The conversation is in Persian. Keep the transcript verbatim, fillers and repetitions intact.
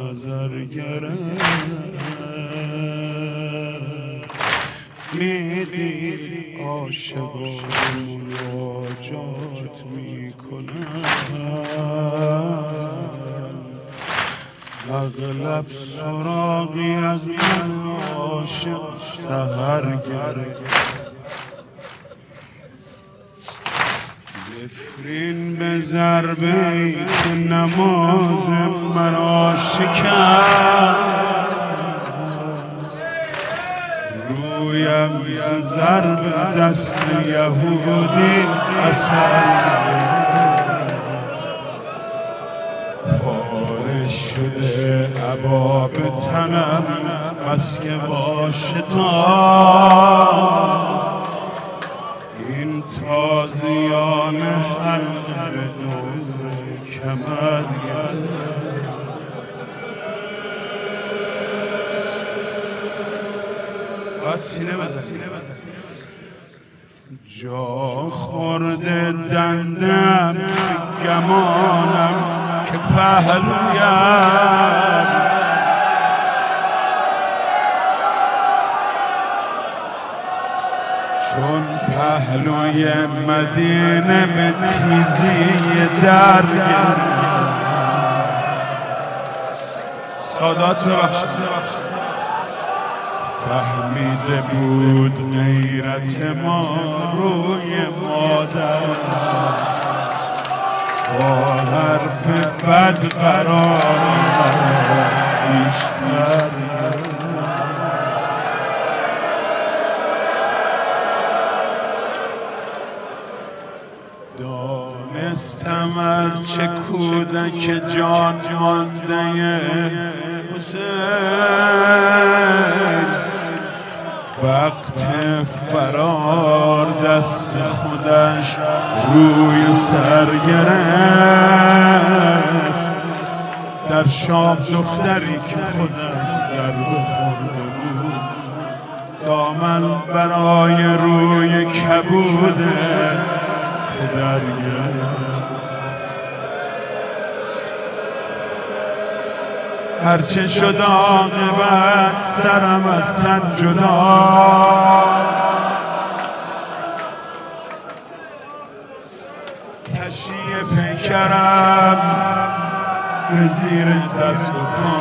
نظرگره میدید عاشقان مناجات میکنن اغلب سراغی از من عاشق سحرگره نفرین به ضربه که نماز مرا شکست رویم ضرب دست یهودی اثر پاره شده عبا به تنم بس که با شتاب این تازیان حلقه به دور کمر باید سینه بزن جا خورده دندم گمانم که پهلویم چون پهلوی مدینه به تیزی درگرد سادات ببخشید فهمیده بود غیرت ما روی مادر با حرف بد قرار بیشتر دانستم از چه کودک جان مانده حسین وقت فرار دست خودش روی سر گرفت در شام دختری که خودش ضربه خورده بود دامن برای روی کبود پدر گرفت هرچه شد عاقبت سرم از تن جدا کشی پیکرم به زیر دست و پا